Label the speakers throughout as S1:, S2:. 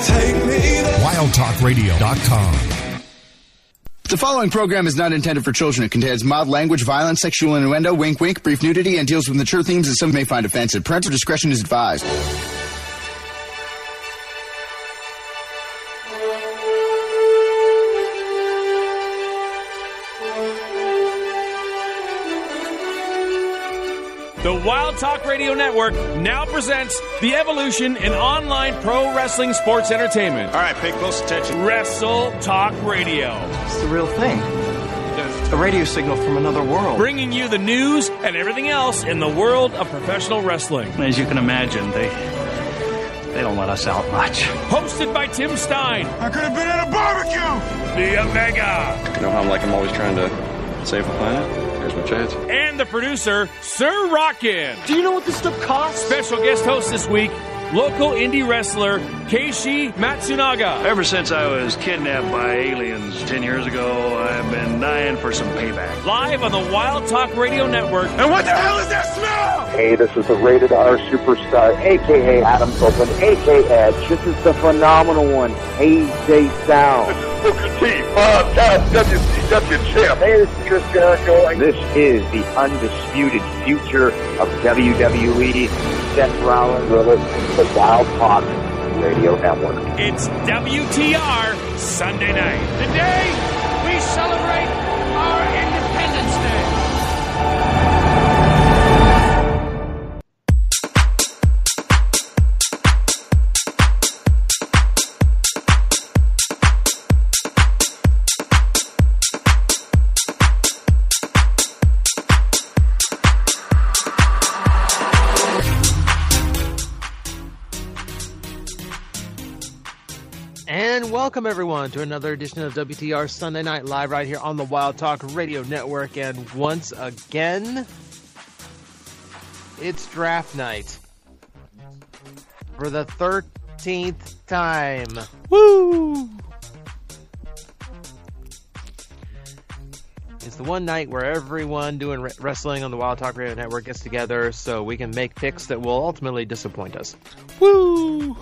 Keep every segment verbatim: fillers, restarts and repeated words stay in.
S1: Take me there.
S2: wild talk radio dot com.
S3: The following program is not intended for children. It contains mild language, violence, sexual innuendo, wink wink, brief nudity, and deals with mature themes that some may find offensive. Parental discretion is advised.
S4: The Wild Talk Radio Network now presents the evolution in online pro wrestling sports entertainment.
S5: All right, pay close attention.
S4: Wrestle Talk Radio.
S6: It's the real thing. A radio signal from another world.
S4: Bringing you the news and everything else in the world of professional wrestling.
S6: As you can imagine, they they don't let us out much.
S4: Hosted by Tim Stein.
S5: I could have been at a barbecue.
S4: The Omega.
S7: You know how I'm like I'm always trying to save the planet? Here's my chance.
S4: And the producer, Sir Rockin.
S6: Do you know what this stuff costs?
S4: Special guest host this week, local indie wrestler Keishi Matsunaga.
S6: Ever since I was kidnapped by aliens ten years ago, I've been dying for some payback.
S4: Live on the Wild Talk Radio Network.
S5: And what the hell is that smell?
S8: Hey, this is the Rated R Superstar, a k a. Adam Copeland, a k a. Edge. This is the phenomenal one, A J Styles.
S9: This is Booker T, five-time W C W champ.
S8: Hey, this is Chris Jericho. And this is the undisputed future of W W E, Seth Rollins. You're listening to the Wild Talk Radio Network.
S4: It's W T R Sunday night. Today, we celebrate our Independence Day.
S10: And welcome everyone to another edition of W T R Sunday Night Live right here on the Wild Talk Radio Network. And once again, it's draft night for the thirteenth time. Woo! It's the one night where everyone doing re- wrestling on the Wild Talk Radio Network gets together so we can make picks that will ultimately disappoint us. Woo!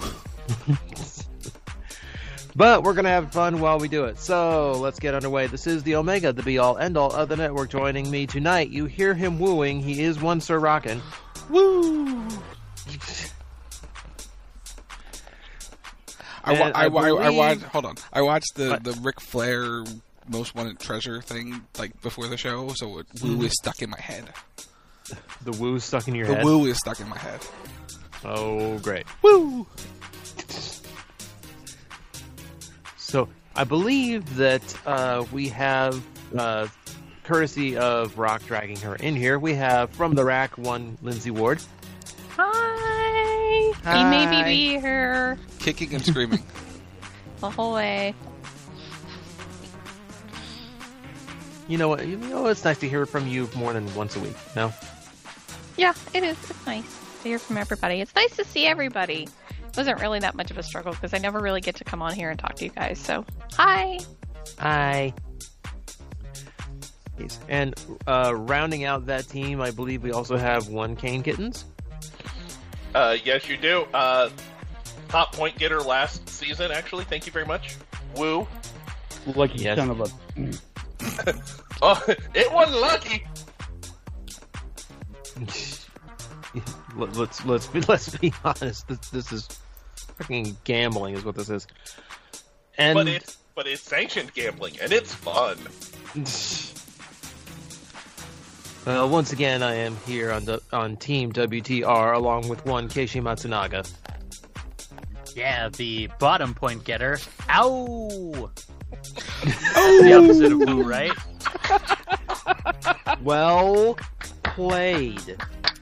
S10: But we're going to have fun while we do it. So let's get underway. This is the Omega, the be-all, end-all of the network. Joining me tonight, you hear him wooing. He is one Sir Rockin'. Woo!
S11: I, wa- I, I,
S10: believe...
S11: I, I watched. Hold on. I watched the,
S10: what?
S11: the Ric Flair Most Wanted Treasure thing like before the show, so it, woo is stuck in my head.
S10: The woo stuck in your
S11: the
S10: head?
S11: The woo is stuck in my head.
S10: Oh, great. Woo! So, I believe that uh, we have, uh, courtesy of Rock dragging her in here, we have from the rack one Lindsay Ward.
S12: Hi!
S10: Hi.
S12: You made me be here.
S11: Kicking and screaming.
S12: The whole way.
S10: You know what? You know, it's nice to hear from you more than once a week, no?
S12: Yeah, it is. It's nice to hear from everybody. It's nice to see everybody. It wasn't really that much of a struggle because I never really get to come on here and talk to you guys. So, hi.
S10: Hi. And uh, rounding out that team, I believe we also have one Kane Kittens.
S13: Uh, yes, you do. Uh, top point getter last season, actually. Thank you very much. Woo.
S14: Lucky
S10: yes.
S14: son of a...
S13: Oh, it wasn't lucky.
S10: let's let's be let's be honest. This, this is freaking gambling, is what this is. And
S13: but it's but it's sanctioned gambling, and it's fun.
S10: Well, once again, I am here on the, on Team W T R along with one Keishi Matsunaga.
S14: Yeah, the bottom point getter. Ow!
S10: Oh!
S14: The opposite of woo, right?
S10: Well played.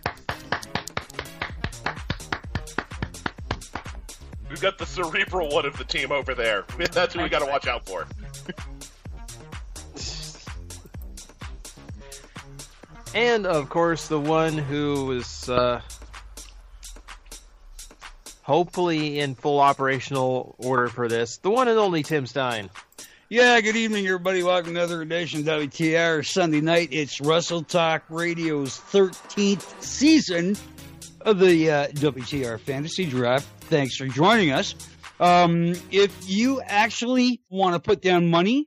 S13: We've got the cerebral one of the team over there. That's who we got to watch out for.
S10: And, of course, the one who is uh, hopefully in full operational order for this, the one and only Tim Stein.
S15: Yeah, good evening, everybody. Welcome to another edition of W T R Sunday Night. It's Wrestle Talk Radio's thirteenth season of the uh, W T R Fantasy Draft. Thanks for joining us. Um, if you actually want to put down money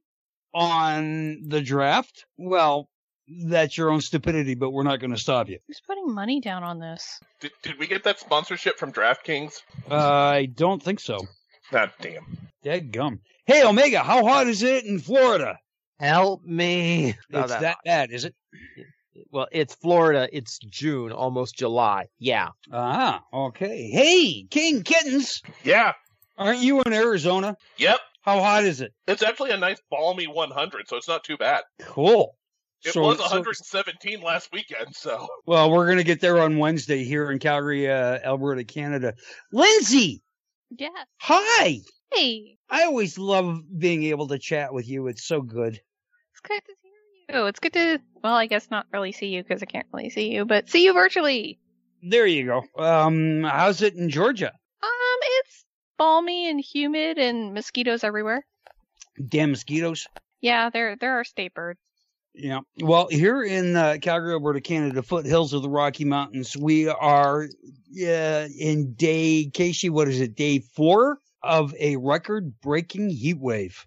S15: on the draft, well, that's your own stupidity, but we're not going to stop you.
S12: Who's putting money down on this?
S13: Did, did we get that sponsorship from DraftKings?
S15: Uh, I don't think so.
S13: God damn.
S15: Dadgum. Hey, Omega, how hot is it in Florida?
S10: Help me. Not
S15: It's
S10: that
S15: that bad, is it?
S10: Well, it's Florida. It's June, almost July. Yeah.
S15: Ah, okay. Hey, King Kittens.
S13: Yeah.
S15: Aren't you in Arizona?
S13: Yep.
S15: How hot is it?
S13: It's actually a nice balmy one hundred, so it's not too bad.
S15: Cool.
S13: It
S15: So-
S13: was
S15: so-
S13: one hundred seventeen last weekend, so.
S15: Well, we're going to get there on Wednesday here in Calgary, uh, Alberta, Canada. Lindsay!
S12: Yes.
S15: Hi!
S12: Hey.
S15: I always love being able to chat with you. It's so good.
S12: It's good to hear you. It's good to, well, I guess not really see you because I can't really see you, but see you virtually.
S15: There you go. Um, how's it in Georgia?
S12: Um, it's balmy and humid and mosquitoes everywhere.
S15: Damn mosquitoes.
S12: Yeah, they're they're our state bird.
S15: Yeah. Well, here in uh, Calgary, Alberta, Canada, foothills of the Rocky Mountains, we are uh, in day, Casey, what is it, day four of a record-breaking heat wave.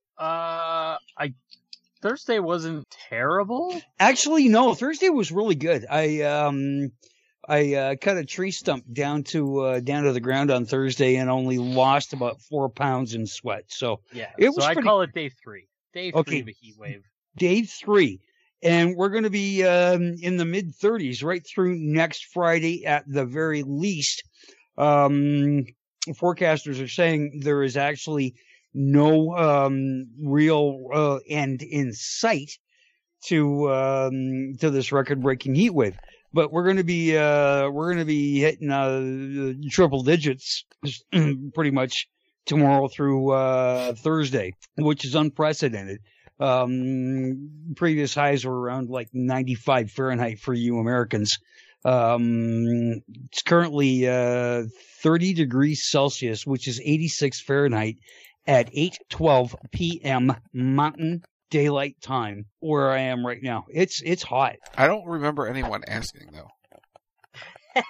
S14: Uh, I Thursday wasn't terrible.
S15: Actually, no, Thursday was really good. I um, I uh, cut a tree stump down to uh, down to the ground on Thursday and only lost about four pounds in sweat. So
S14: Yeah,
S15: it
S14: so
S15: was
S14: I
S15: pretty-
S14: call it day three. Day three
S15: Okay.
S14: of a heat wave.
S15: Day three. And we're going to be um, in the mid thirties right through next Friday at the very least. Um, forecasters are saying there is actually no um, real uh, end in sight to um, to this record-breaking heat wave. But we're going to be uh, we're going to be hitting uh, triple digits pretty much tomorrow through uh, Thursday, which is unprecedented. Um, previous highs were around like ninety-five Fahrenheit for you Americans. Um, it's currently, uh, thirty degrees Celsius, which is eighty-six Fahrenheit at eight twelve p.m. Mountain Daylight Time where I am right now. It's, it's hot.
S11: I don't remember anyone asking though.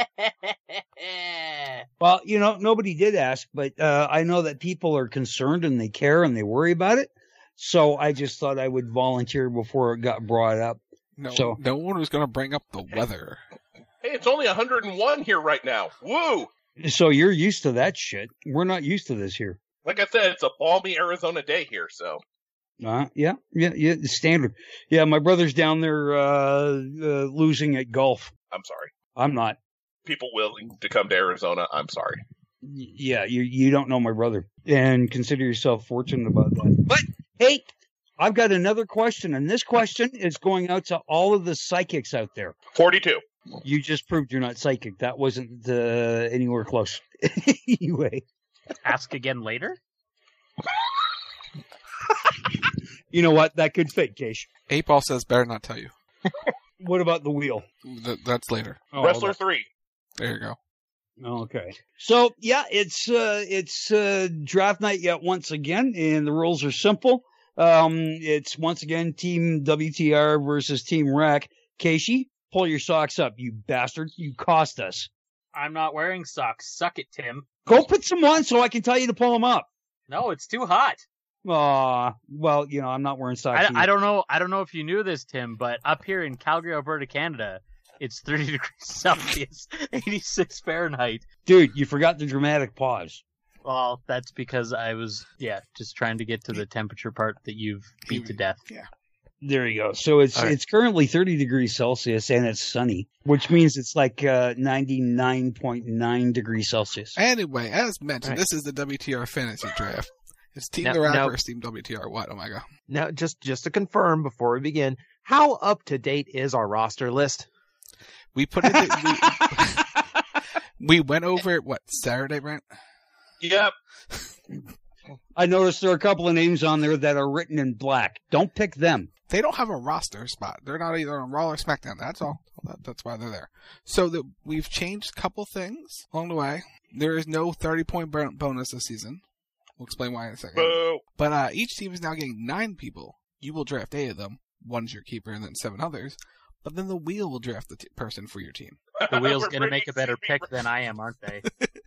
S15: Well, you know, nobody did ask, but, uh, I know that people are concerned and they care and they worry about it. So I just thought I would volunteer before it got brought up.
S11: No,
S15: So,
S11: no one was going to bring up the weather.
S13: Hey, it's only one hundred one here right now. Woo!
S15: so you're used to that shit. We're not used to this here.
S13: Like I said, it's a balmy Arizona day here, so.
S15: Uh, yeah, yeah, yeah, it's standard. Yeah, my brother's down there, uh, uh, losing at golf.
S13: I'm sorry.
S15: I'm not.
S13: People willing to come to Arizona, I'm sorry.
S15: Y- Yeah, you, you don't know my brother and consider yourself fortunate about that. But hey, I've got another question, and this question is going out to all of the psychics out there.
S13: forty-two.
S15: You just proved you're not psychic. That wasn't, uh, anywhere close. Anyway.
S14: Ask again later.
S15: You know what? That could fit, Case.
S11: Eight Ball says better not tell you.
S15: What about the wheel?
S11: Th- that's later.
S15: Oh,
S13: Wrestler
S15: okay.
S13: three.
S11: There you go.
S15: Okay. So, yeah, it's, uh, it's, uh, draft night yet once again, and the rules are simple. Um, it's once again Team W T R versus Team Rack. Casey, pull your socks up, you bastard. You cost us.
S14: I'm not wearing socks. Suck it, Tim.
S15: Go put some on so I can tell you to pull them up.
S14: No, it's too hot.
S15: Aw, well, you know, I'm not wearing socks.
S14: I,
S15: either.
S14: I don't know. I don't know if you knew this, Tim, but up here in Calgary, Alberta, Canada, it's thirty degrees Celsius, eighty-six Fahrenheit.
S15: Dude, you forgot the dramatic pause.
S14: Well, that's because I was, yeah, just trying to get to the temperature part that you've beat to death.
S11: Yeah.
S15: There you go. So it's
S11: All right.
S15: it's currently thirty degrees Celsius and it's sunny, which means it's like uh, ninety-nine point nine degrees Celsius.
S11: Anyway, as mentioned,
S10: Right.
S11: this is the W T R fantasy draft. It's Team
S10: Now-
S11: the Rack
S10: now-
S11: versus Team W T R. What? Oh my god.
S10: Now, just just to confirm before we begin, how up to date is our roster list?
S11: We put it. we, we went over it. What Saturday, Brent?
S13: Yep.
S15: I noticed there are a couple of names on there that are written in black. Don't pick them.
S11: They don't have a roster spot. They're not either on Raw or SmackDown. That's all. That, that's why they're there. So that we've changed a couple things along the way. There is no thirty point bon- bonus this season. We'll explain why in a second.
S13: Boo.
S11: But uh, each team is now getting nine people. You will draft eight of them. One's your keeper, and then seven others. But then the wheel will draft the t- person for your team.
S14: The wheel's
S13: We're
S14: going to make a
S13: bringing
S14: better
S13: Jimmy
S14: pick than I am, aren't they?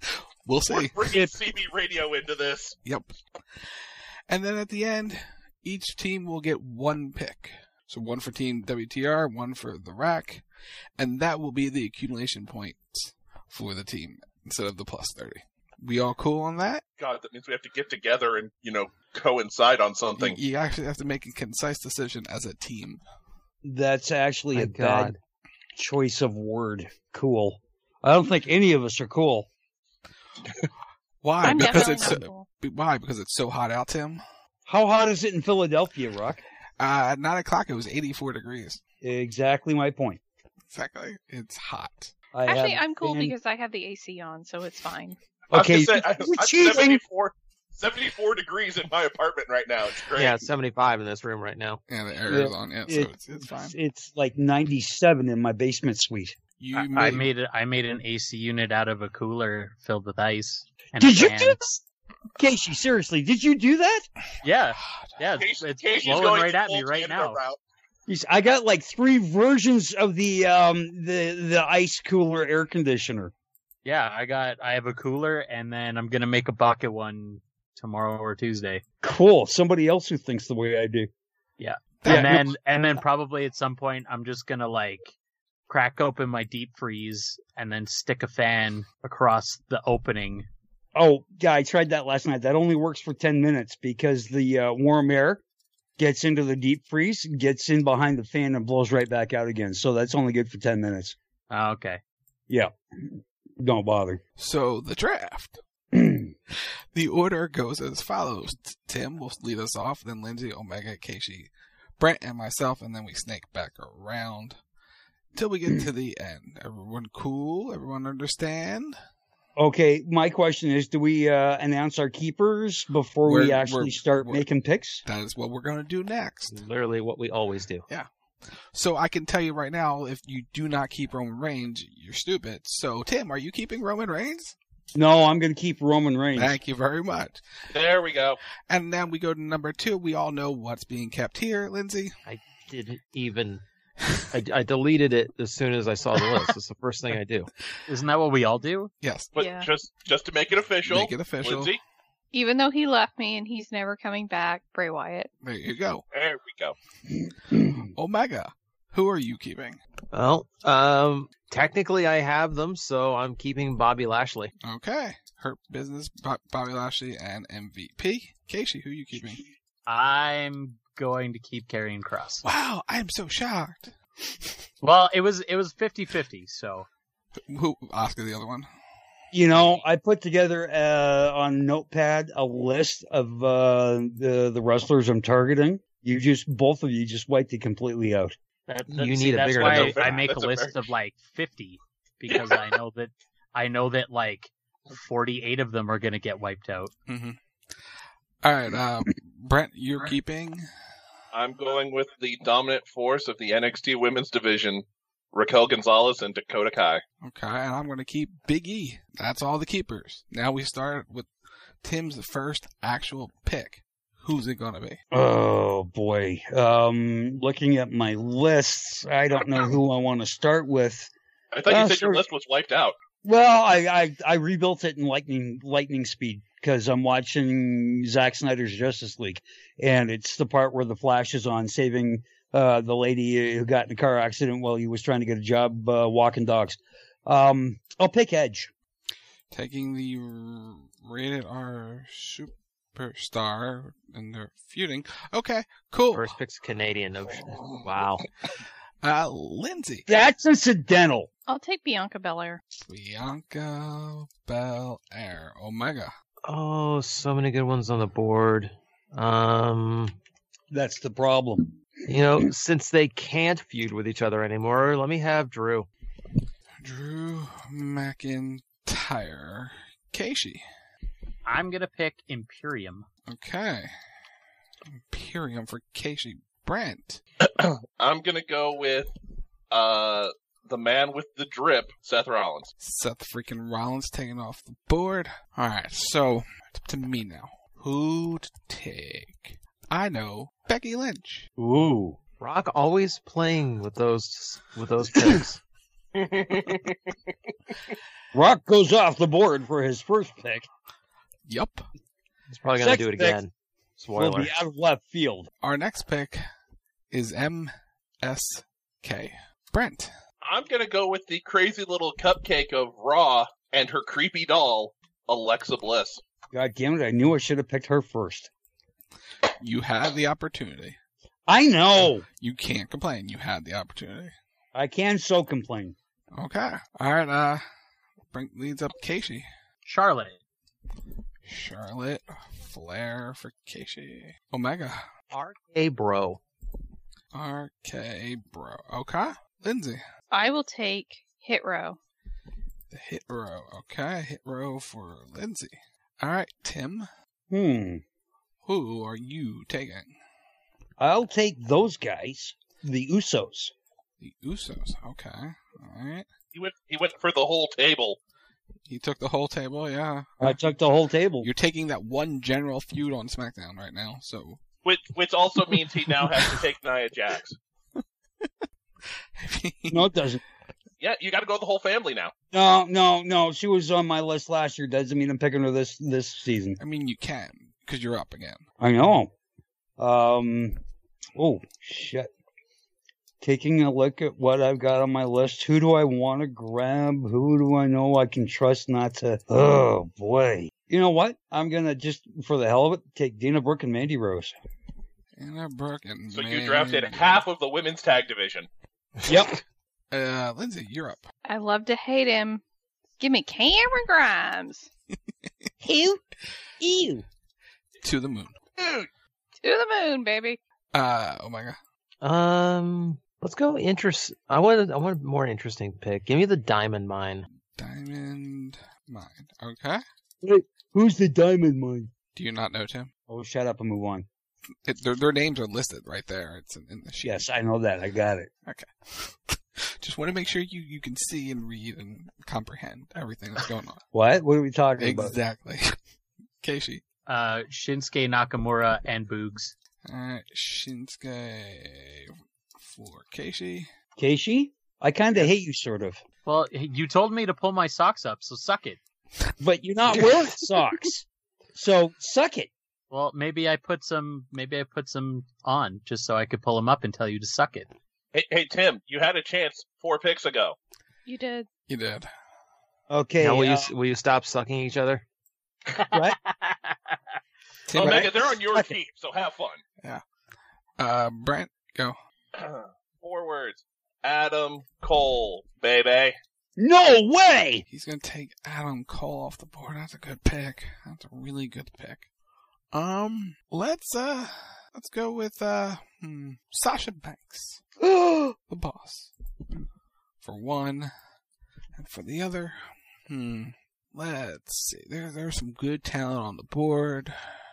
S11: We'll see.
S13: We're bringing C B Radio into this.
S11: Yep. And then at the end, each team will get one pick. So one for Team W T R, one for the rack, and that will be the accumulation points for the team instead of the plus thirty. We all cool on that?
S13: God, that means we have to get together and, you know, coincide on something.
S11: You, you actually have to make a concise decision as a team.
S15: That's actually
S10: My
S15: a
S10: God.
S15: bad choice of word. Cool. I don't think any of us are cool.
S11: Why?
S12: I'm
S11: Because
S12: definitely
S11: it's
S12: not
S11: so,
S12: cool.
S11: why? Because it's so hot out, Tim.
S15: How hot is it in Philadelphia, Rock?
S11: Uh, at nine o'clock, it was eighty-four degrees.
S15: Exactly my point.
S11: Exactly. It's hot.
S15: I
S12: Actually,
S15: have
S12: I'm cool
S15: been-
S12: because I have the A C on, so it's fine.
S15: Okay,
S13: I was gonna say, I,
S15: you're
S13: I'm
S15: cheating.
S13: seventy-four, seventy-four degrees in my apartment right now. It's great.
S10: Yeah, it's seventy-five in this room right now.
S11: Yeah, the air is on. Yeah, so
S15: It-
S11: it's, it's fine.
S15: It's like ninety-seven in my basement suite.
S11: You
S14: I,
S11: made,
S14: I made it. I made an A C unit out of a cooler filled with ice. And
S15: Did
S14: a
S15: you
S14: fan.
S15: do that? Casey, seriously, did you do that?
S14: Yeah, yeah. It's,
S13: Casey-
S14: it's
S13: Casey's
S14: blowing
S13: going
S14: right
S13: to
S14: at me
S13: full
S14: right
S13: Canada
S14: now.
S13: route.
S15: Jeez, I got like three versions of the um the the ice cooler air conditioner.
S14: Yeah, I got. I have a cooler, and then I'm gonna make a bucket one tomorrow or Tuesday.
S15: Cool. Somebody else who thinks the way I do.
S14: Yeah,
S11: That
S14: and then and then probably at some point I'm just gonna like crack open my deep freeze and then stick a fan across the opening.
S15: Oh, yeah, I tried that last night. That only works for ten minutes because the uh, warm air gets into the deep freeze, gets in behind the fan, and blows right back out again. So that's only good for ten minutes.
S14: Oh, okay.
S15: Yeah. Don't bother.
S11: So the draft. The order goes as follows. Tim will lead us off, then Lindsay, Omega, Casey, Brent, and myself, and then we snake back around till we get to the end. Everyone cool? Everyone understand?
S15: Okay, my question is, do we uh, announce our keepers before we
S11: We're-
S15: actually
S11: we're-
S15: start
S11: we're-
S15: making picks?
S11: That is what we're going to do next.
S10: Literally what we always do.
S11: Yeah. So I can tell you right now, if you do not keep Roman Reigns, you're stupid. So, Tim, are you keeping Roman Reigns?
S15: No, I'm going to keep Roman Reigns.
S11: Thank you very much.
S13: There we go.
S11: And then we go to number two. We all know what's being kept here, Lindsay.
S10: I didn't even. I, I deleted it as soon as I saw the list. It's the first thing I do.
S14: Isn't that what we all do?
S11: Yes.
S13: But
S12: Yeah.
S13: just just to make it official,
S11: Make it official.
S13: Lindsay,
S12: Even though he left me and he's never coming back, Bray Wyatt.
S11: There you go.
S13: there we go.
S11: Omega, who are you keeping?
S10: Well, um, technically I have them, so I'm keeping Bobby Lashley.
S11: Okay. Hurt Business, Bo- Bobby Lashley, and M V P. Casey, who are you keeping?
S14: I'm going to keep Karrion Kross.
S11: Wow, I am so shocked.
S14: Well, it was it was fifty-fifty, so
S11: Who? Oscar, the other one.
S15: You know, I put together uh, on Notepad a list of uh, the the wrestlers I'm targeting. You just both of you just wiped it completely out.
S14: that,
S10: You
S14: that-
S10: need
S14: see,
S10: a
S14: that's
S10: bigger
S14: why
S10: notepad.
S14: I make
S13: That's
S14: a
S13: a
S14: list
S13: very-
S14: of like fifty because I know that I know that like forty-eight of them are going to get wiped out.
S11: Mm-hmm. All right, uh, Brent, you're keeping.
S13: I'm going with the dominant force of the N X T Women's Division, Raquel Gonzalez and Dakota Kai.
S11: Okay, and I'm going to keep Big E. That's all the keepers. Now we start with Tim's first actual pick. Who's it going to be?
S15: Oh boy. Um, looking at my lists, I don't know who I want to start with.
S13: I thought
S15: Uh,
S13: you said your
S15: sure.
S13: list was wiped out.
S15: Well, I, I, I rebuilt it in lightning lightning speed because I'm watching Zack Snyder's Justice League, and it's the part where the Flash is on saving uh, the lady who got in a car accident while he was trying to get a job uh, walking dogs. Um, I'll pick Edge.
S11: Taking the r- rated R superstar and they're feuding. Okay, cool.
S10: First pick's Canadian. No shit. Wow.
S11: Uh, Lindsay.
S15: That's incidental.
S12: I'll take Bianca Belair.
S11: Bianca Belair. Omega.
S10: Oh, so many good ones on the board. Um,
S15: That's the problem.
S10: you know, since they can't feud with each other anymore, let me have Drew.
S11: Drew McIntyre. Casey.
S14: I'm going to pick Imperium.
S11: Okay. Imperium for Casey. Brent.
S13: I'm gonna go with uh the man with the drip, Seth Rollins.
S11: Seth freaking Rollins taking off the board. Alright, so it's up to me now. Who to take? I know. Becky Lynch.
S15: Ooh.
S10: Rock always playing with those with those picks.
S15: Rock goes off the board for his first pick.
S11: Yup.
S10: He's probably going to do it again. Spoiler.
S15: Will be out of left field.
S11: Our next pick is M S K. Brent.
S13: I'm going to go with the crazy little cupcake of Raw and her creepy doll, Alexa Bliss.
S15: God damn it, I knew I should have picked her first.
S11: You had the opportunity.
S15: I know.
S11: You can't complain. You had the opportunity.
S15: I can so complain.
S11: Okay. All right. Uh, bring leads up Casey.
S14: Charlotte.
S11: Charlotte Flair for Casey. Omega.
S10: R K Bro.
S11: R K Bro. Okay. Lindsay.
S12: I will take Hit Row.
S11: The Hit Row. Okay. Hit Row for Lindsay. All right. Tim.
S15: Hmm.
S11: Who are you taking?
S15: I'll take those guys. The Usos.
S11: The Usos. Okay. All right.
S13: He went. He went for the whole table.
S11: He took the whole table. Yeah.
S15: I took the whole table.
S11: You're taking that one general feud on SmackDown right now. So.
S13: Which, which also means he now has to take Nia Jax.
S15: No, it doesn't.
S13: Yeah, you got to go with the whole family now.
S15: No, no, no. She was on my list last year. Doesn't mean I'm picking her this this season.
S11: I mean, you can because you're up again.
S15: I know. Um. Oh shit. Taking a look at what I've got on my list. Who do I want to grab? Who do I know I can trust not to? Oh boy. You know what? I'm gonna just, for the hell of it, take Dana Brooke and Mandy Rose.
S11: Dana Brooke and
S13: So
S11: Mandy.
S13: you drafted half of the women's tag division.
S15: Yep.
S11: Uh, Lindsay, you're up.
S12: I love to hate him. Give me Cameron Grimes.
S15: Ew. Ew.
S11: To the moon.
S12: To the moon, baby.
S11: Uh, oh my god.
S10: Um, let's go interest. I want. I want a more interesting pick. Give me the Diamond Mine.
S11: Diamond Mine. Okay.
S15: Wait, who's the Diamond Mine?
S11: Do you not know, Tim?
S15: Oh, shut up and move on.
S11: It, their, their names are listed right there. It's in, in the sheet.
S15: Yes, I know that. I got it.
S11: Okay. Just want to make sure you, you can see and read and comprehend everything that's going on.
S15: What? What are we talking
S11: exactly.
S15: about?
S11: Exactly. Casey.
S14: Uh, Shinsuke Nakamura and Boogs.
S11: Alright, Shinsuke for Casey.
S15: Casey? I kind of hate you, sort of.
S14: Well, you told me to pull my socks up, so suck it.
S15: But you're not wearing socks. So, suck it.
S14: Well, maybe I put some, maybe I put some on just so I could pull them up and tell you to suck it.
S13: Hey, hey, Tim, you had a chance four picks ago.
S12: You did.
S11: You did.
S15: Okay.
S10: Now will
S15: uh,
S10: you will you stop sucking each other?
S15: What?
S13: Tim, Omega, right? They're on your team, so have fun.
S11: Yeah. Uh, Brent, go.
S13: Four words. Adam Cole, baby.
S15: No way!
S11: He's gonna take Adam Cole off the board. That's a good pick. That's a really good pick. Um, let's uh, let's go with uh, hmm, Sasha Banks, the boss, for one, and for the other, hmm, let's see. There, there's some good talent on the board.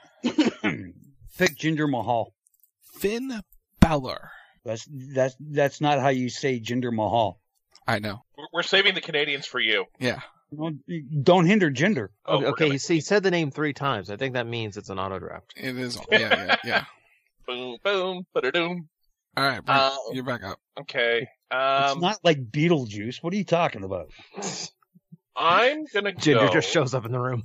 S15: Pick Jinder Mahal.
S11: Finn Balor.
S15: That's that's that's not how you say Jinder Mahal.
S11: I know.
S13: We're saving the Canadians for you.
S11: Yeah.
S15: Don't, don't hinder Jinder.
S10: Oh, okay, okay. He, he said the name three times. I think that means it's an auto draft.
S11: It is. Yeah, yeah, yeah.
S13: Boom, boom, ba-da-doom.
S11: All right, Brent,
S13: uh,
S11: you're back up.
S13: Okay. Um,
S15: it's not like Beetlejuice. What are you talking about?
S13: I'm gonna
S10: Jinder
S13: go.
S10: just shows up in the room.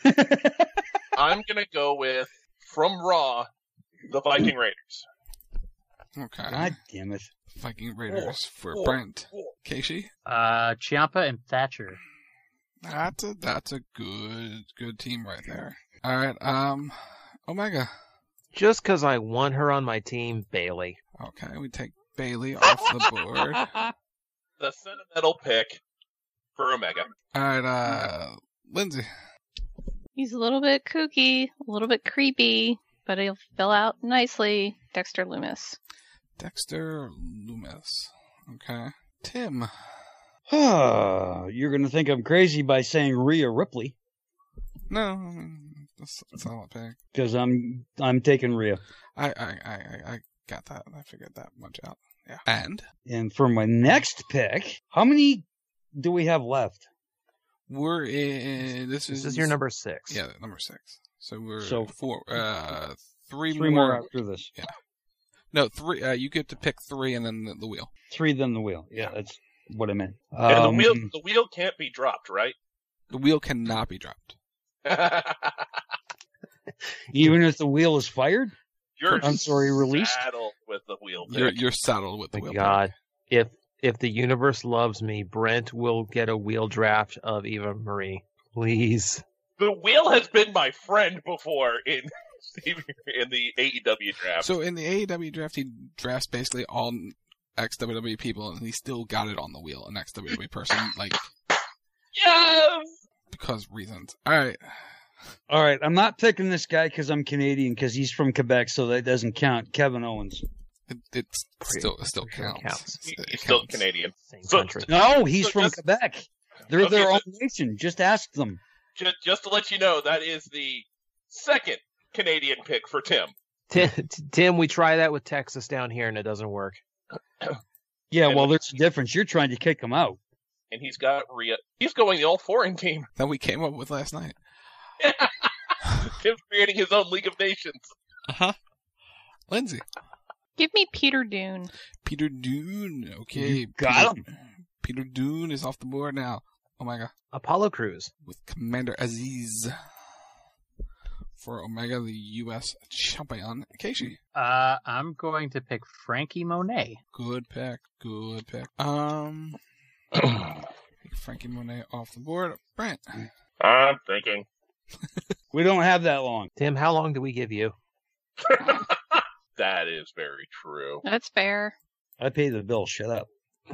S13: I'm gonna go with from Raw, the Viking Raiders.
S11: Okay.
S15: God damn it.
S11: Viking Raiders for Brent. Casey?
S14: Uh, Ciampa and Thatcher.
S11: That's a, that's a good, good team right there. Alright, um, Omega.
S10: Just because I want her on my team, Bailey.
S11: Okay, we take Bailey off the board.
S13: The sentimental pick for Omega.
S11: Alright, uh, Lindsay.
S12: He's a little bit kooky, a little bit creepy, but he'll fill out nicely. Dexter Lumis.
S11: Dexter Lumis. Okay. Tim.
S15: You're going to think I'm crazy by saying Rhea Ripley.
S11: No, I mean, that's a solid pick.
S15: Because I'm I'm taking Rhea.
S11: I, I, I, I got that. I figured that much out. Yeah. And?
S15: And for my next pick, how many do we have left?
S11: We're in... This,
S10: this
S11: is,
S10: is your number six.
S11: Yeah, number six. So we're
S15: so,
S11: four, uh, three,
S15: three
S11: more,
S15: more after this.
S11: Yeah. No, three. Uh, you get to pick three and then the, the wheel.
S15: Three, then the wheel. Yeah, that's what I meant.
S13: And
S15: Um,
S13: the wheel, the wheel can't be dropped, right?
S11: The wheel cannot be dropped.
S15: even if the wheel is fired?
S13: You're
S15: I'm sorry, released?
S13: saddled with the wheel pick.
S11: You're, you're saddled with the
S10: My
S11: wheel.
S10: God, if if the universe loves me, Brent will get a wheel draft of Eva Marie, please.
S13: The wheel has been my friend before in in the A E W draft.
S11: So in the A E W draft, he drafts basically all ex-W W E people, and he still got it on the wheel, an ex-W W E person, like,
S13: yes!
S11: because reasons. All right.
S15: All right, I'm not picking this guy because I'm Canadian, because he's from Quebec, so that doesn't count. Kevin Owens.
S11: It, it's still, it still counts.
S10: counts.
S13: He-
S11: It
S13: He's still
S11: counts.
S13: Canadian.
S10: Same
S13: So-
S10: country.
S15: No, he's
S13: So
S15: from
S13: just-
S15: Quebec. They're
S13: Okay,
S15: their
S13: so-
S15: own nation. Just ask them.
S13: Just, just to let you know, that is the second Canadian pick for Tim.
S10: Tim, Tim, we try that with Texas down here, and it doesn't work.
S15: Yeah,
S13: And
S15: well,
S13: we-
S15: there's a difference. You're trying to kick him out.
S13: And he's got Rhea. He's going the all-foreign team.
S11: That we came up with last night.
S13: Tim's creating his own League of Nations.
S11: Uh-huh. Lindsay.
S12: Give me Peter Dune.
S11: Peter Dune. Okay.
S15: You got
S11: Peter, Peter Dune is off the board now. Omega.
S10: Apollo Crews.
S11: With Commander Aziz. For Omega, the U S champion. Keishi.
S14: Uh, I'm going to pick Frankie Monet.
S11: Good pick. Good pick. Um, Frankie Monet off the board. Brent.
S13: I'm thinking.
S15: We don't have that long.
S10: Tim, how long do we give you?
S13: That is very true.
S12: That's fair.
S15: I pay the bill. Shut up.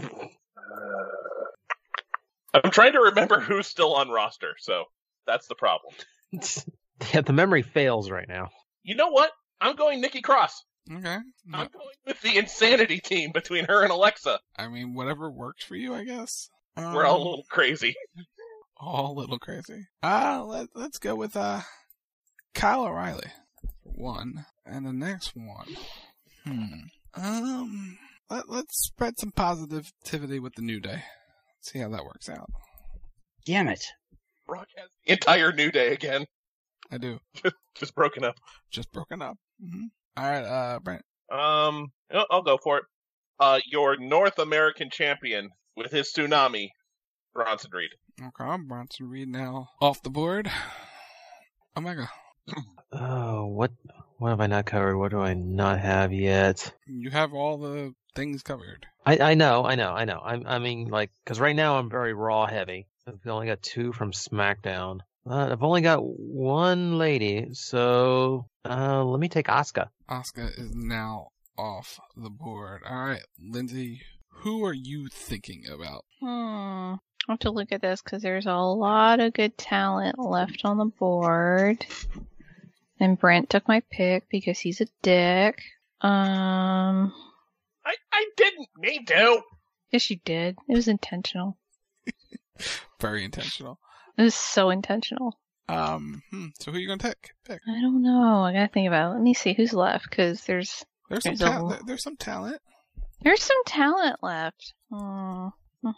S13: I'm trying to remember who's still on roster, so that's the problem.
S10: Yeah, the memory fails right now.
S13: You know what? I'm going Nikki Cross.
S11: Okay.
S13: I'm going with the insanity team between her and Alexa.
S11: I mean, whatever works for you, I guess. Um,
S13: We're all a little crazy.
S11: all a little crazy. Uh, let, let's go with uh, Kyle O'Reilly. One. And the next one. Hmm. Um, let, let's spread some positivity with the New Day. See how that works out.
S15: Damn it.
S13: Brock has the entire New Day again.
S11: I do.
S13: Just broken up.
S11: Just broken up. Mm-hmm. All right, uh, Brent.
S13: Um, I'll I'll go for it. Uh, your North American champion with his tsunami, Bronson Reed.
S11: Okay, Bronson Reed now off the board. Omega.
S10: Oh, what what have I not covered? What do I not have yet?
S11: You have all the things covered.
S10: I, I know, I know, I know. I, I mean, like, because right now I'm very Raw heavy. I've only got two from SmackDown. Uh, I've only got one lady, so uh, let me take Asuka.
S11: Asuka is now off the board. All right, Lindsay, who are you thinking about?
S12: Hmm. I have to look at this because there's a lot of good talent left on the board. And Brent took my pick because he's a dick. Um.
S13: I, I didn't mean to.
S12: Yes, you did. It was intentional.
S11: Very intentional.
S12: It was so intentional.
S11: Um. Hmm, so who are you gonna pick? Pick.
S12: I don't know. I gotta think about it. Let me see who's left because there's
S11: There's some
S12: there's, a-
S11: ta- there- there's some talent.
S12: there's some talent left. Hmm.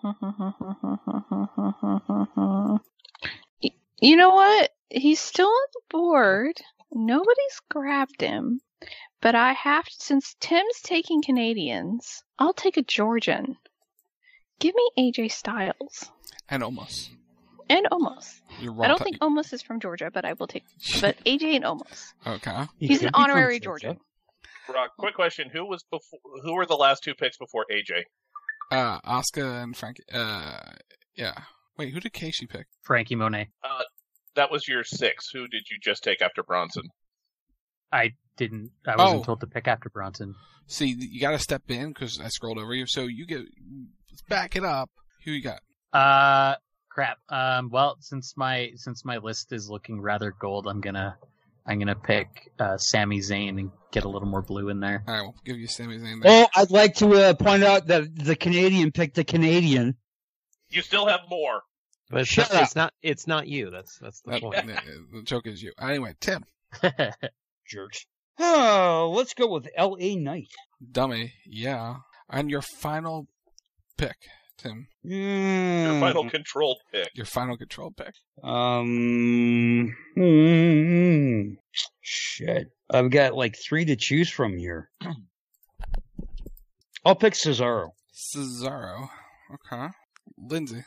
S12: Y- you know what? He's still on the board. Nobody's grabbed him. But I have to, since Tim's taking Canadians, I'll take a Georgian. Give me A J Styles.
S11: And Omos.
S12: And Omos.
S11: You're
S12: I don't
S11: ta-
S12: think Omos is from Georgia, but I will take, but A J and Omos.
S11: Okay.
S12: He's an honorary Georgian.
S13: Brock, quick question: Who was before? Who were the last two picks before A J?
S11: Uh, Asuka and Frankie. Uh, yeah. Wait, who did Keishi pick?
S14: Frankie Monet.
S13: Uh, that was your six. Who did you just take after Bronson?
S14: I didn't. I wasn't
S11: Oh.
S14: told to pick after Bronson.
S11: See, you got to step in because I scrolled over you. So you get let's back it up. Who you got?
S14: Uh, crap. Um, well, since my since my list is looking rather gold, I'm gonna I'm gonna pick uh, Sami Zayn and get a little more blue in there.
S11: All right, we'll give you Sami Zayn. There.
S15: Well, I'd like to uh, point out that the Canadian picked a Canadian.
S13: You still have more.
S10: But it's
S15: Shut
S10: not,
S15: up.
S10: it's not. It's not you. That's that's the
S11: That-
S10: point.
S11: the, the joke is you. Anyway, Tim.
S15: Jerks. Oh, let's go with L A Knight.
S11: Dummy. Yeah. And your final pick, Tim.
S13: Your final controlled pick.
S11: Your final control pick.
S15: Um. hmm, shit. I've got like three to choose from here. I'll pick Cesaro.
S11: Cesaro. Okay. Lindsay.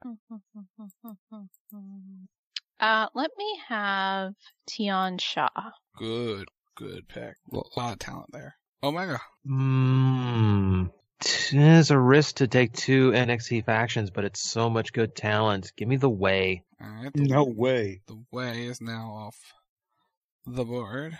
S12: Uh, let me have Tian Sha.
S11: Good, good pick. A lot of talent there. Omega.
S10: Mm, there's a risk to take two N X T factions, but it's so much good talent. Give me the Way.
S11: All right,
S15: the, no way.
S11: The Way is now off the board.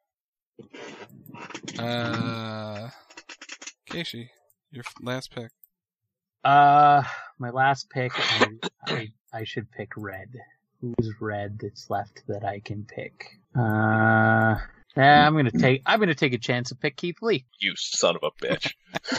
S11: Uh, Keishi, your last pick.
S14: Uh, my last pick, I, I, I should pick Red. Who's Red that's left that I can pick? Uh, yeah, I'm gonna take, I'm gonna take a chance and pick Keith Lee.
S13: You son of a bitch.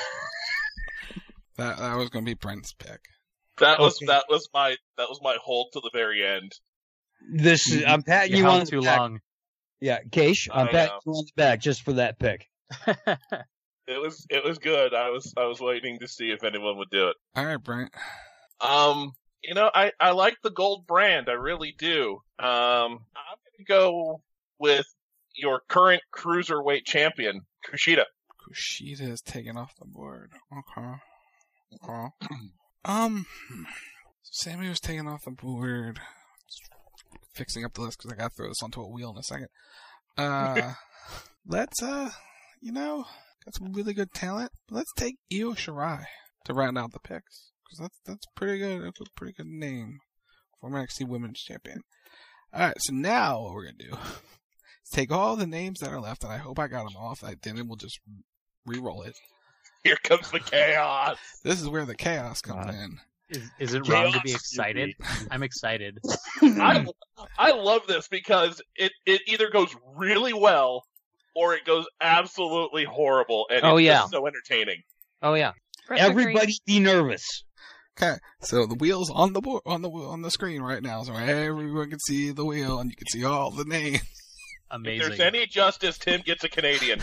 S11: that that was gonna be Brent's pick.
S13: That was okay. that was my that was my hold to the very end.
S15: This is, I'm patting you, you on the
S14: too
S15: back.
S14: long.
S15: Yeah, Keish, I'm
S13: I
S15: patting
S13: know.
S15: you on the back just for that pick.
S13: It was it was good. I was I was waiting to see if anyone would do it.
S11: All right, Brent.
S13: Um, you know, I, I like the gold brand. I really do. Um, I'm gonna go with your current cruiserweight champion, Kushida.
S11: Kushida is taken off the board. Okay. Okay. um, Sammy was taken off the board. Fixing up the list because I gotta throw this onto a wheel in a second. Uh, let's uh, you know. Got some really good talent. Let's take Io Shirai to round out the picks. Because that's, that's pretty good. That's a pretty good name. Former N X T Women's Champion. Alright, so now what we're going to do is take all the names that are left, and I hope I got them off. I didn't. We'll just re-roll it.
S13: Here comes the chaos.
S11: This is where the chaos comes uh, in.
S14: Is, is it chaos wrong to be excited? I'm excited.
S13: I, I love this because it, it either goes really well or it goes absolutely horrible, and
S10: oh,
S13: it's
S10: yeah.
S13: just so entertaining.
S10: Oh yeah!
S15: Everybody be nervous.
S11: Okay, so the wheel's on the board, on the on the screen right now, so everyone can see the wheel, and you can see all the names.
S14: Amazing.
S13: If there's any justice, Tim gets a Canadian.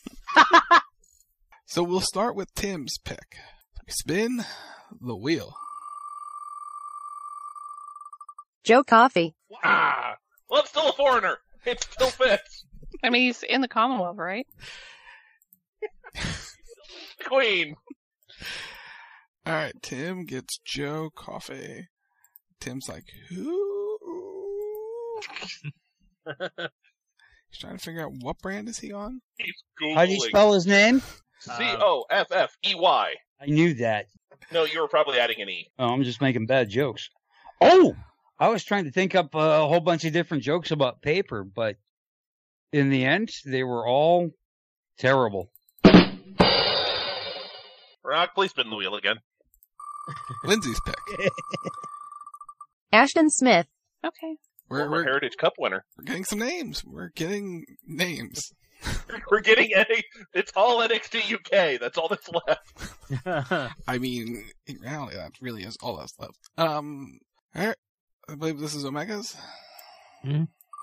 S11: So we'll start with Tim's pick. Spin the wheel.
S1: Joe Coffey.
S13: Ah, well, it's still a foreigner. It still fits.
S12: I mean, he's in the Commonwealth, right?
S13: Queen.
S11: All right, Tim gets Joe Coffey. Tim's like, who? He's trying to figure out what brand is he on.
S13: He's Googling.
S15: How do you spell his name?
S13: C O F F E Y.
S15: I knew that.
S13: No, you were probably adding an E.
S15: Oh, I'm just making bad jokes. Oh! I was trying to think up a whole bunch of different jokes about paper, but in the end, they were all terrible.
S13: Rock, please spin the wheel again.
S11: Lindsay's pick.
S1: Ashton Smith.
S12: Okay.
S11: We're,
S13: Former
S11: we're,
S13: Heritage Cup winner.
S11: We're getting some names. We're getting names.
S13: We're getting any. It's all N X T U K. That's all that's left.
S11: I mean, in reality, that really is all that's left. Um, all right. I believe this is Omega's.
S10: Hmm?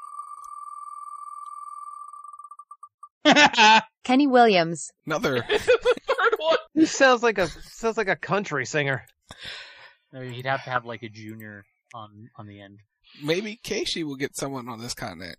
S1: Kenny Williams.
S11: Another.
S13: the third one.
S10: He sounds like a sounds like a country singer.
S14: No, you'd have to have like a junior on on the end.
S11: Maybe Keishi will get someone on this continent.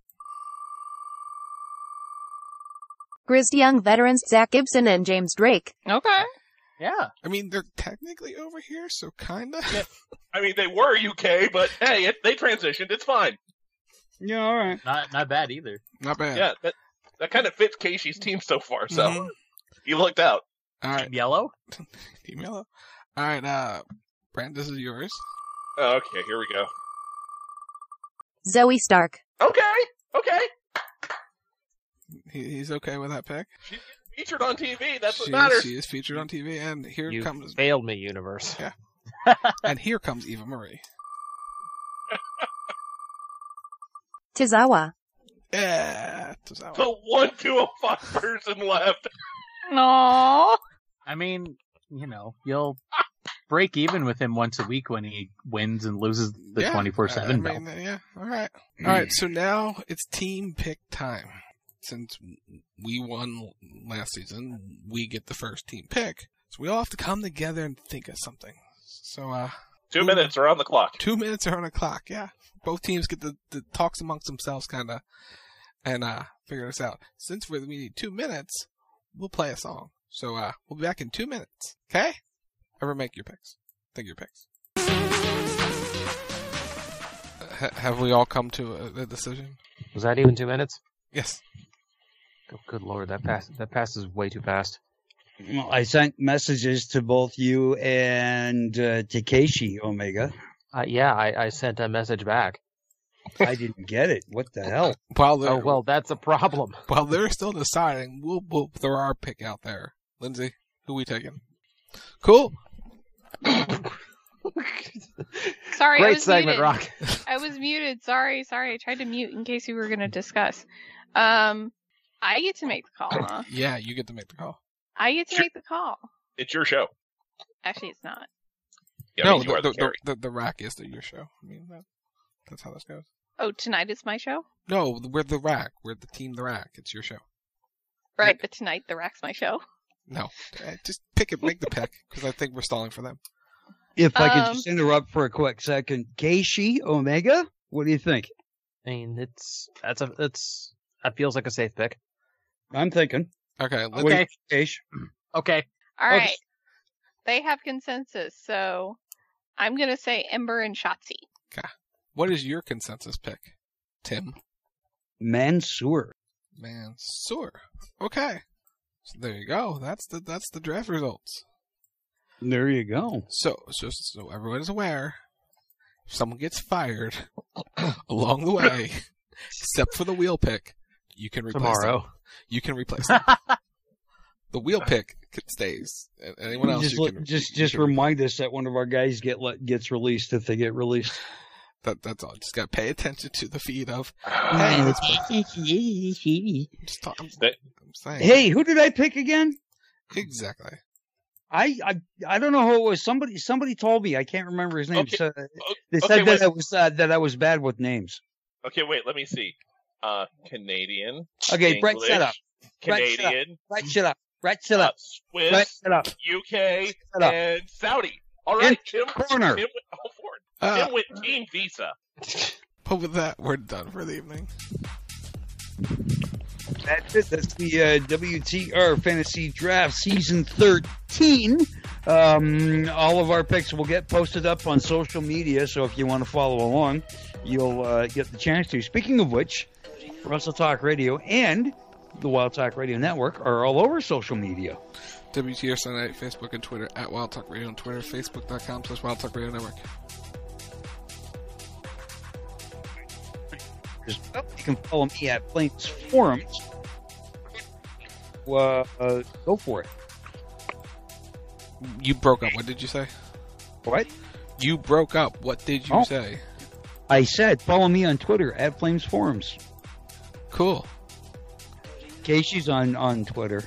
S1: Grizzed Young veterans Zach Gibson and James Drake.
S12: Okay.
S14: Yeah.
S11: I mean, they're technically over here, so kinda.
S13: Yeah. I mean, they were U K, but hey, it, they transitioned. It's fine.
S15: Yeah, all right.
S14: Not not bad either.
S11: Not bad.
S13: Yeah, that that kind of fits Keishi's team so far. So
S11: Mhm.
S13: he looked out.
S11: All right.
S14: Team Yellow.
S11: Team Yellow. All right, uh, Brent, this is yours.
S13: Oh, okay, here we go.
S1: Zoe Stark.
S13: Okay, okay.
S11: He, he's okay with that pick.
S13: She's featured on T V. That's what
S11: she,
S13: matters.
S11: She is featured on T V, and here
S10: You
S11: comes
S10: failed me, universe.
S11: Yeah. And here comes Eva Marie.
S1: Tozawa.
S11: Yeah, Tozawa.
S13: The one two oh five person left.
S12: No.
S14: I mean, you know, you'll break even with him once a week when he wins and loses the
S11: Yeah,
S14: twenty-four seven
S11: I
S14: belt.
S11: mean, yeah, all right. All right, so now it's team pick time. Since we won last season, we get the first team pick. So we all have to come together and think of something. So, uh...
S13: Two minutes are on the clock.
S11: Two minutes are on the clock, yeah. Both teams get to, to talk amongst themselves, kind of, and uh, figure this out. Since we need two minutes, we'll play a song. So uh, we'll be back in two minutes, okay? Ever make your picks. Think your picks. H- have we all come to a, a decision?
S10: Was that even two minutes?
S11: Yes.
S10: Oh, good lord, that pass that passes way too fast.
S15: Well, I sent messages to both you and uh, Takeshi Omega.
S10: Uh, yeah, I, I sent a message back.
S15: I didn't get it. What the hell?
S11: While
S10: oh, well, that's a problem.
S11: While they're still deciding, we'll, we'll throw our pick out there. Lindsay, who we taking? Cool.
S12: Sorry,
S10: Great
S12: I was
S10: segment,
S12: muted.
S10: Rock.
S12: I was muted. Sorry, sorry. I tried to mute in case we were going to discuss. Um, I get to make the call, huh?
S11: Yeah, you get to make the call.
S12: I get to
S13: Sure.
S12: make the call.
S13: It's your show.
S12: Actually, it's not.
S13: Yeah, I
S11: no,
S13: mean, you
S11: the,
S13: are the
S11: the,
S13: carry.
S11: the, the rack is the, your show. I mean, that, that's how this goes.
S12: Oh, tonight is my show?
S11: No, we're the rack. We're the team the rack. It's your show.
S12: Right, but tonight the rack's my show.
S11: No, uh, just pick it, make the pick, because I think we're stalling for them.
S15: If I could
S12: Um,
S15: just interrupt for a quick second, Keishi Omega, what do you think?
S10: I mean, it's that's a it's that feels like a safe pick.
S15: I'm thinking.
S11: Okay, let's,
S10: Okay.
S15: Keish.
S10: Okay.
S12: All
S15: Okay.
S12: right. They have consensus, so I'm going to say Ember and Shotzi.
S11: okay. What is your consensus pick, Tim?
S15: Mansoor.
S11: Mansoor. Okay. So there you go. That's the that's the draft results.
S15: There you go.
S11: So so so everyone is aware. If someone gets fired along the way, except for the wheel pick, you can replace
S10: Tomorrow.
S11: them. You can replace them. The wheel pick stays. And anyone else,
S15: just
S11: you
S15: let-
S11: can
S15: just
S11: you
S15: just
S11: can-
S15: remind us that one of our guys get let, gets released if they get released.
S11: That that's all. Just gotta pay attention to the feed of.
S15: Hey,
S11: Hey, just talk, I'm,
S13: That-
S11: I'm saying.
S15: Hey, who did I pick again?
S11: Exactly.
S15: I, I I don't know who it was. Somebody somebody told me. I can't remember his name.
S13: Okay.
S15: So,
S13: O-
S15: they
S13: okay,
S15: said
S13: wait.
S15: that I was uh, that I was bad with names.
S13: Okay, wait, let me see. Uh, Canadian.
S15: Okay, Brett,
S13: English,
S15: shut up. Brett, shut up.
S13: Canadian.
S15: Right, shut up. Right, shut
S13: uh,
S15: up.
S13: Swiss.
S15: Right, shut up.
S13: U K.
S15: Shut up.
S13: And Saudi. All right,
S15: In
S13: Tim.
S15: corner.
S13: Tim went, oh, Ford.
S11: Uh,
S13: Tim went team visa.
S11: But with that, we're done for the evening.
S15: That's it. That's the uh, W T R Fantasy Draft Season thirteen. Um, all of our picks will get posted up on social media, so if you want to follow along, you'll uh, get the chance to. Speaking of which, Russell Talk Radio and the Wild Talk Radio Network are all over social media.
S11: W T R Sunday Night, Facebook and Twitter, at Wild Talk Radio on Twitter, facebook.com slash Wild Talk Radio Network.
S15: You can follow me at Flames Forums. Uh, uh, go for it.
S11: You broke up. What did you say?
S15: What?
S11: You broke up. What did you
S15: Oh.
S11: say?
S15: I said follow me on Twitter at Flames Forums.
S11: Cool.
S15: Casey's on, on Twitter.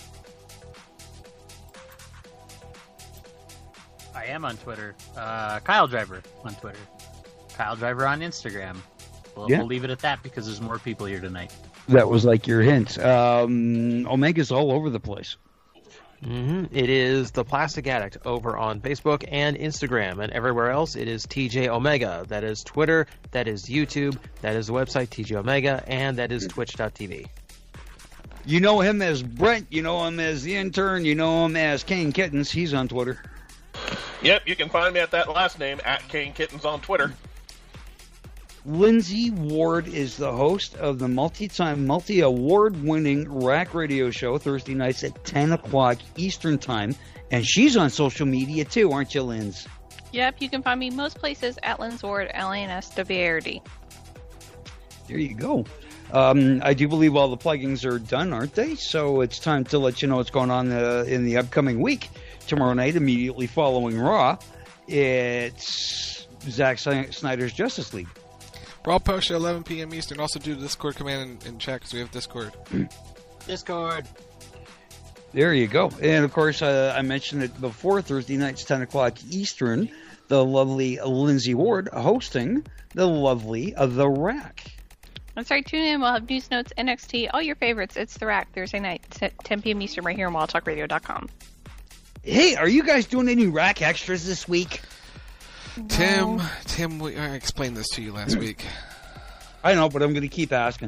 S14: I am on Twitter. Uh, Kyle Driver on Twitter. Kyle Driver on Instagram. We'll,
S15: Yeah.
S14: we'll leave it at that because there's more people here tonight.
S15: That was like your hint. Um, Omega's all over the place.
S10: Mm-hmm. It is the Plastic Addict over on Facebook and Instagram, and everywhere else it is T J Omega. That is Twitter, that is YouTube, that is the website T J Omega, and that is Twitch dot T V.
S15: You know him as Brent. You know him as the intern. You know him as Kane Kittens. He's on Twitter.
S13: Yep, you can find me at that last name, at Kane Kittens on Twitter.
S15: Lindsay Ward is the host of the multi-time, multi-award-winning Rack Radio Show Thursday nights at ten o'clock Eastern Time. And she's on social media too, aren't you, Linz?
S12: Yep, you can find me most places at Lynn Ward, L A N S W A R D.
S15: There you go. Um, I do believe all the plugins are done, aren't they? So it's time to let you know what's going on uh, in the upcoming week. Tomorrow night, immediately following Raw, it's Zack Snyder's Justice League.
S11: Raw post at eleven p.m. Eastern. Also do the Discord command and, and check because we have Discord.
S14: Discord.
S15: There you go. And, of course, uh, I mentioned it before, Thursday nights, ten o'clock Eastern, the lovely Lindsay Ward hosting the lovely uh, The Rack.
S12: That's right, tune in. We'll have news notes, N X T, all your favorites. It's The Rack, Thursday night, ten p.m. Eastern, right here on wild talk radio dot com.
S15: Hey, are you guys doing any Rack extras this week?
S11: Tim, Tim, we, I explained this to you last week.
S15: I know, but I'm going to keep asking.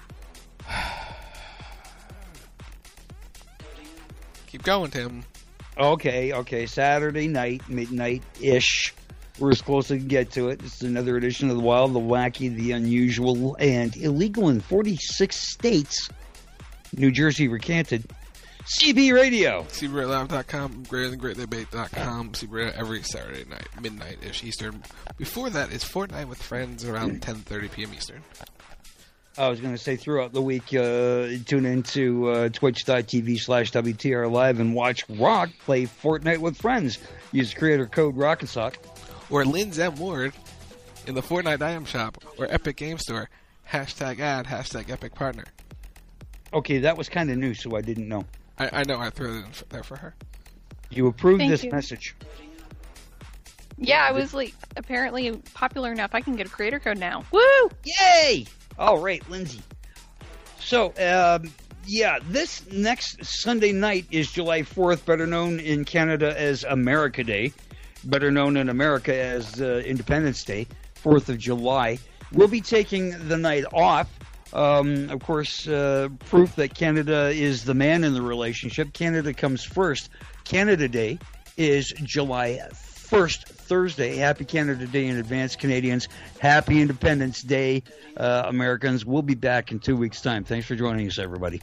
S11: Keep going, Tim.
S15: Okay, okay. Saturday night, midnight-ish. We're as close as we can get to it. This is another edition of The Wild, the Wacky, the Unusual, and illegal in forty-six states. New Jersey recanted. C B Radio.
S11: C B Radio Live dot com, greater than great debate dot com. C B Radio every Saturday night, midnight-ish Eastern. Before that is Fortnite with Friends around ten thirty p.m. Eastern.
S15: I was going to say throughout the week, uh, tune into uh, twitch.tv slash WTR Live and watch Rock play Fortnite with Friends. Use creator code RockandSock.
S11: Or Lynn's M. Ward in the Fortnite item shop or Epic Game Store. Hashtag ad, hashtag Epic Partner.
S15: Okay, that was kind of new, so I didn't know.
S11: I, I know, I threw it in there for her.
S15: You approved
S12: Thank
S15: this
S12: you.
S15: message.
S12: Yeah, I was like apparently popular enough. I can get a creator code now. Woo!
S15: Yay! All right, Lindsay. So, um, yeah, this next Sunday night is July fourth, better known in Canada as America Day, better known in America as uh, Independence Day, fourth of July. We'll be taking the night off. Um, of course, uh, proof that Canada is the man in the relationship. Canada comes first. Canada Day is July first, Thursday. Happy Canada Day in advance, Canadians. Happy Independence Day, uh, Americans. We'll be back in two weeks' time. Thanks for joining us, everybody.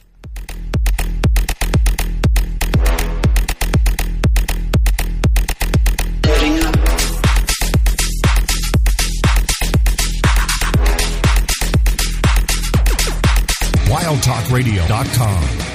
S2: wild talk radio dot com